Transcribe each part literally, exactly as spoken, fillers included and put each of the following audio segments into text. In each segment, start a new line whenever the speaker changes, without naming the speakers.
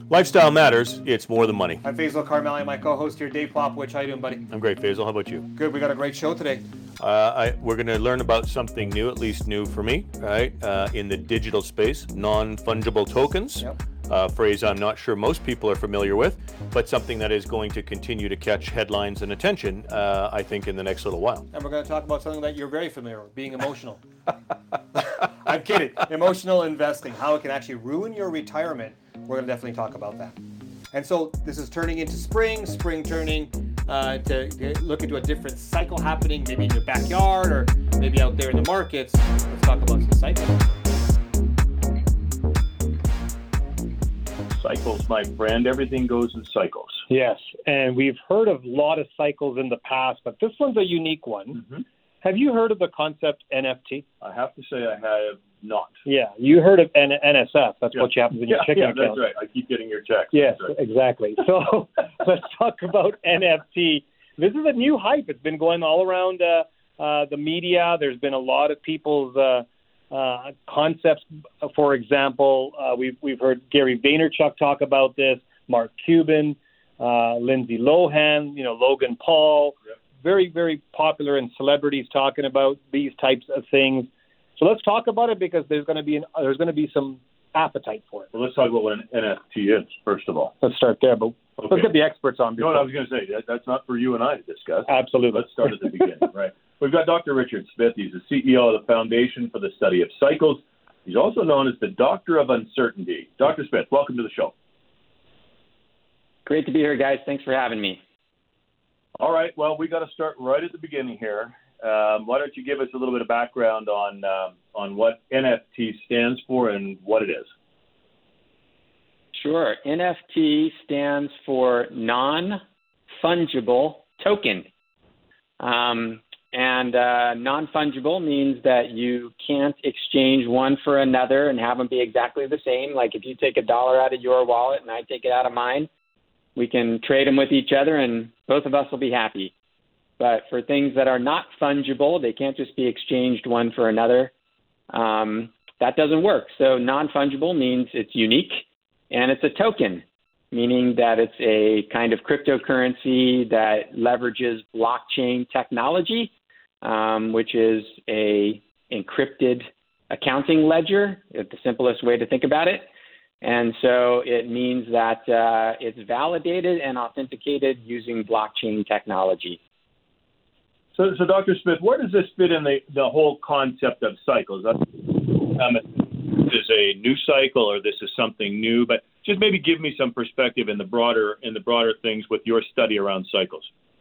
Lifestyle matters. It's more than money.
I'm Faisal Karmali, my co-host here, Dave Plopowich. How you doing, buddy?
I'm great, Faisal. How about you?
Good. We got a great show today.
Uh, I, we're going to learn about something new, at least new for me, right? Uh, in the digital space, non-fungible tokens.
Yep.
A phrase I'm not sure most people are familiar with, but something that is going to continue to catch headlines and attention, uh, I think, in the next little while.
And we're going to talk about something that you're very familiar with, being emotional. I'm kidding. Emotional investing, how it can actually ruin your retirement. We're going to definitely talk about that. And so this is turning into spring, spring turning uh, to, to look into a different cycle happening, maybe in your backyard or maybe out there in the markets. Let's talk about some cycles.
Cycles, my friend. Everything goes in cycles.
Yes, and we've heard of a lot of cycles in the past, but this one's a unique one.
Mm-hmm.
Have you heard of the concept N F T?
I have to say I have not.
Yeah, you heard of N- NSF. That's
yeah.
what you have in your
yeah,
checking
yeah,
account.
That's right. I keep getting your checks.
Yes,
right.
exactly. So let's talk about N F T. This is a new hype. It's been going all around uh, uh, the media. There's been a lot of people's uh, uh, concepts. For example, uh, we've we've heard Gary Vaynerchuk talk about this, Mark Cuban, uh, Lindsay Lohan, you know, Logan Paul.
Yep.
Very, very popular and celebrities talking about these types of things. So let's talk about it because there's going to be an, there's going to be some appetite for it.
Well, let's talk about what an N F T is first of all.
Let's start there, but
okay.
let's get the experts on.
You know what I was going to say? That, that's not for you and I to discuss.
Absolutely.
Let's start at the beginning, right? We've got Doctor Richard Smith. He's the C E O of the Foundation for the Study of Cycles. He's also known as the Doctor of Uncertainty. Doctor Smith, welcome to the show.
Great to be here, guys. Thanks for having me.
All right. Well, we got to start right at the beginning here. Um, why don't you give us a little bit of background on um, on what N F T stands for and what it is?
Sure. N F T stands for non-fungible token. Um, and uh, non-fungible means that you can't exchange one for another and have them be exactly the same. Like if you take a dollar out of your wallet and I take it out of mine, we can trade them with each other and both of us will be happy. But for things that are not fungible, they can't just be exchanged one for another. Um, that doesn't work. So non-fungible means it's unique and it's a token, meaning that it's a kind of cryptocurrency that leverages blockchain technology, um, which is a encrypted accounting ledger, the simplest way to think about it. And so it means that uh, it's validated and authenticated using blockchain technology.
So, so Doctor Smith, where does this fit in the, the whole concept of cycles? Um, this is a new cycle, or this is something new, but just maybe give me some perspective in the broader in the broader things with your study around cycles.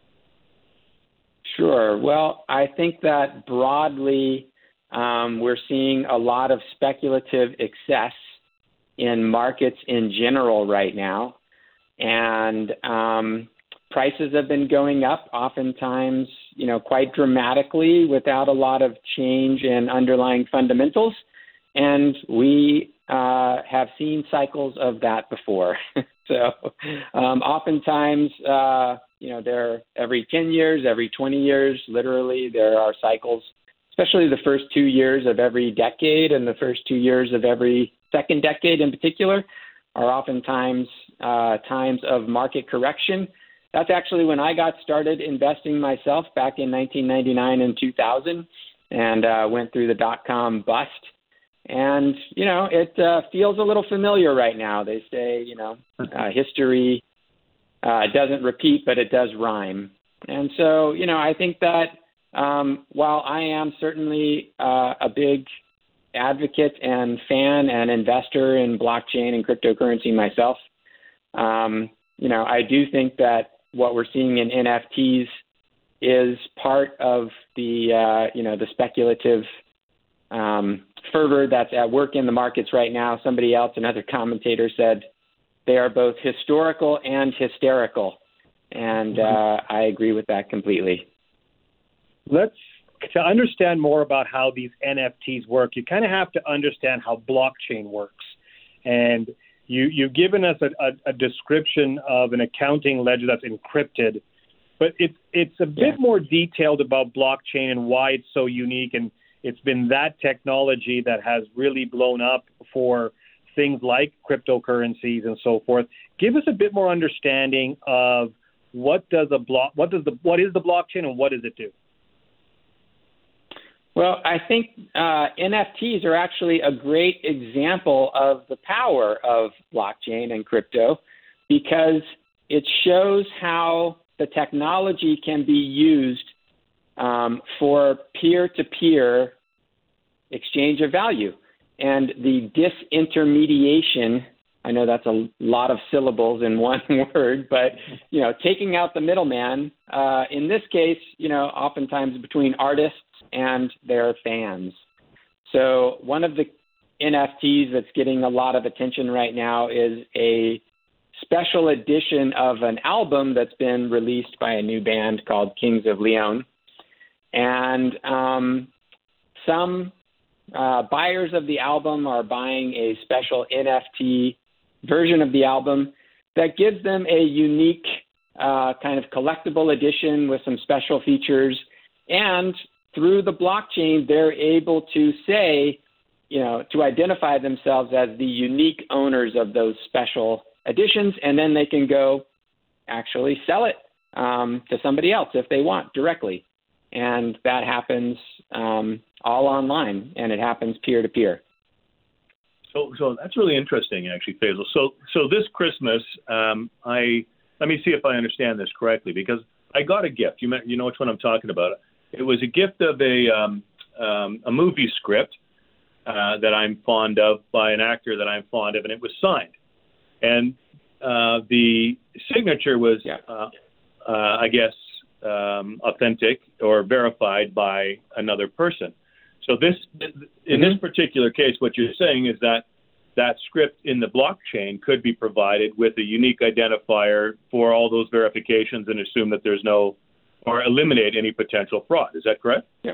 Sure. Well, I think that broadly um, we're seeing a lot of speculative excess in markets in general right now, and um, prices have been going up, oftentimes, you know, quite dramatically without a lot of change in underlying fundamentals. And we uh, have seen cycles of that before. so um, oftentimes, uh, you know, there every ten years, every twenty years, literally, there are cycles, especially the first two years of every decade and the first two years of every second decade in particular are oftentimes uh, times of market correction. That's actually when I got started investing myself back in nineteen ninety-nine and two thousand and uh, went through the dot-com bust. And, you know, it uh, feels a little familiar right now. They say, you know, uh, history uh, doesn't repeat, but it does rhyme. And so, you know, I think that um, while I am certainly uh, a big advocate and fan and investor in blockchain and cryptocurrency myself, um, you know, I do think that what we're seeing in N F Ts is part of the, uh, you know, the speculative um, fervor that's at work in the markets right now. Somebody else, another commentator, said they are both historical and hysterical. And uh, I agree with that completely.
Let's to understand more about how these N F Ts work, you kind of have to understand how blockchain works. And you, you've given us a, a, a description of an accounting ledger that's encrypted, but it's it's a bit
yeah.
more detailed about blockchain and why it's so unique. And it's been that technology that has really blown up for things like cryptocurrencies and so forth. Give us a bit more understanding of what does a block, what does the, what is the blockchain and what does it do?
Well, I think uh, N F Ts are actually a great example of the power of blockchain and crypto because it shows how the technology can be used um, for peer-to-peer exchange of value. And the disintermediation, I know that's a lot of syllables in one word, but, you know, taking out the middleman, uh, in this case, you know, oftentimes between artists and their fans. So one of the N F Ts that's getting a lot of attention right now is a special edition of an album that's been released by a new band called Kings of Leon. And um, some uh, buyers of the album are buying a special N F T version of the album that gives them a unique uh, kind of collectible edition with some special features. And through the blockchain, they're able to say, you know, to identify themselves as the unique owners of those special editions, and then they can go actually sell it um, to somebody else if they want directly. And that happens um, all online, and it happens peer-to-peer.
So, so that's really interesting, actually, Faisal. So, so this Christmas, um, I let me see if I understand this correctly, because I got a gift. You, you know which one I'm talking about. It was a gift of a um, um, a movie script uh, that I'm fond of by an actor that I'm fond of, and it was signed. And uh, the signature was,
yeah.
uh, uh, I guess, um, authentic or verified by another person. So this, in mm-hmm. this particular case, what you're saying is that that script in the blockchain could be provided with a unique identifier for all those verifications and assume that there's no, or eliminate any potential fraud. Is that correct?
Yeah.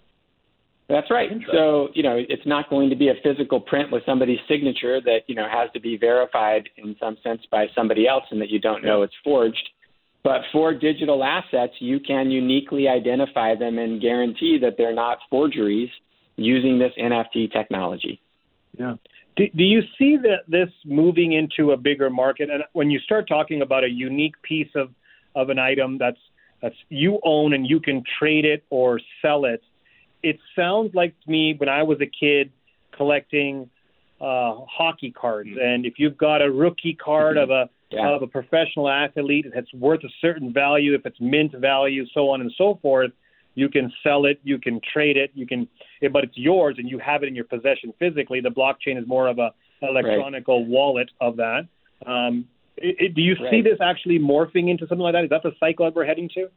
That's right. So, you know, it's not going to be a physical print with somebody's signature that, you know, has to be verified in some sense by somebody else and that you don't know it's forged. But for digital assets, you can uniquely identify them and guarantee that they're not forgeries using this N F T technology.
Yeah. Do, do you see that this moving into a bigger market? And when you start talking about a unique piece of, of an item that's that's you own and you can trade it or sell it, it sounds like to me when I was a kid collecting uh, hockey cards, mm-hmm. and if you've got a rookie card mm-hmm. of a yeah. of a professional athlete that's worth a certain value, if it's mint value, so on and so forth, you can sell it, you can trade it, you can, but it's yours and you have it in your possession physically. The blockchain is more of a electronic right. wallet of that. Um, it, it, do you right. see this actually morphing into something like that? Is that the cycle that we're heading to?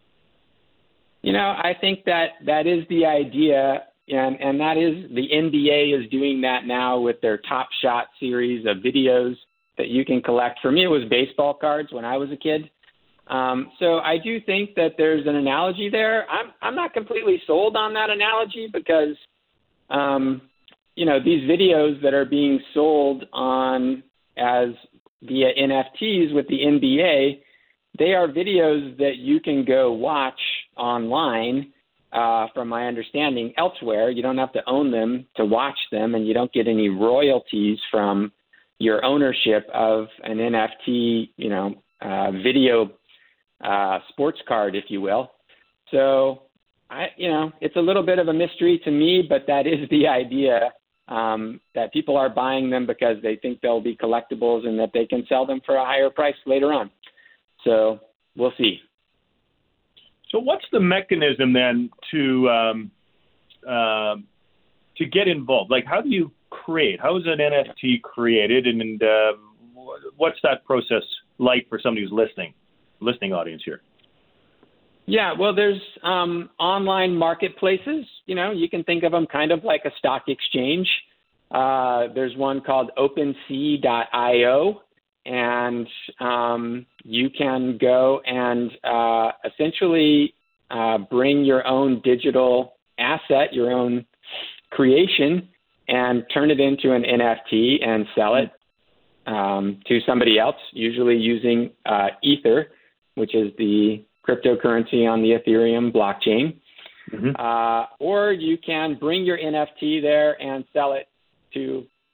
You know, I think that that is the idea, and, and that is the N B A is doing that now with their Top Shot series of videos that you can collect. For me, it was baseball cards when I was a kid. Um, so I do think that there's an analogy there. I'm I'm not completely sold on that analogy because, um, you know, these videos that are being sold on as via N F Ts with the N B A, they are videos that you can go watch online, uh, from my understanding, elsewhere. You don't have to own them to watch them, and you don't get any royalties from your ownership of an N F T, you know, uh, video uh, sports card, if you will. So, I, you know, it's a little bit of a mystery to me, but that is the idea, um, that people are buying them because they think they'll be collectibles and that they can sell them for a higher price later on. So we'll see.
So what's the mechanism then to um, uh, to get involved? Like, how do you create? How is an N F T created, and, and uh, what's that process like for somebody who's listening, listening audience here?
Yeah, well, there's um, online marketplaces. You know, you can think of them kind of like a stock exchange. Uh, there's one called OpenSea dot io, and um, you can go and uh, essentially uh, bring your own digital asset, your own creation, and turn it into an N F T and sell it um, to somebody else, usually using uh, Ether, which is the cryptocurrency on the Ethereum blockchain. Mm-hmm. Uh, or you can bring your N F T there and sell it to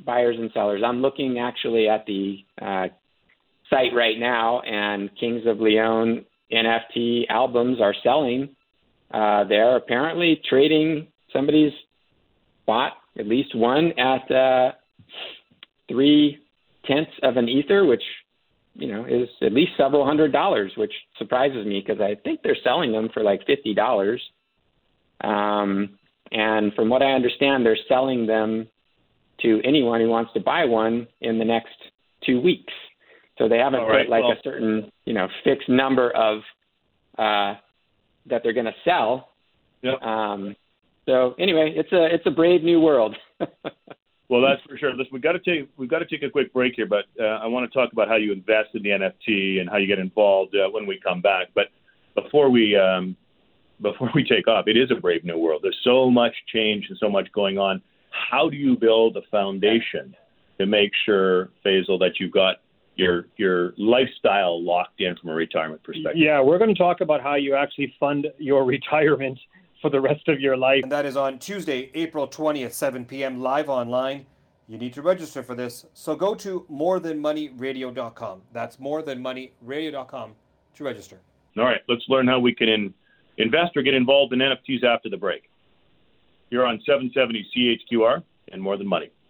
buyers and sellers. I'm looking actually at the uh, site right now, and Kings of Leon N F T albums are selling. Uh, they're apparently trading. Somebody's bought at least one at uh, three tenths of an ether, which, you know, is at least several hundred dollars, which surprises me because I think they're selling them for like fifty dollars. Um, and from what I understand, they're selling them to anyone who wants to buy one in the next two weeks. So they haven't
All right,
put like
well,
a certain, you know, fixed number of uh, that they're going to sell.
Yep.
Um, so anyway, it's a it's a brave new world.
Well, that's for sure. Listen, we got to take we've got to take a quick break here, but uh, I want to talk about how you invest in the N F T and how you get involved uh, when we come back. But before we um, before we take off, it is a brave new world. There's so much change and so much going on. How do you build a foundation to make sure, Faisal, that you've got your your lifestyle locked in from a retirement perspective?
Yeah, we're going to talk about how you actually fund your retirement for the rest of your life.
And that is on Tuesday, April twentieth, seven p.m. live online. You need to register for this. So go to more than money radio dot com. That's more than money radio dot com to register.
All right, let's learn how we can in, invest or get involved in N F Ts after the break. You're on seven seventy C H Q R and More Than Money.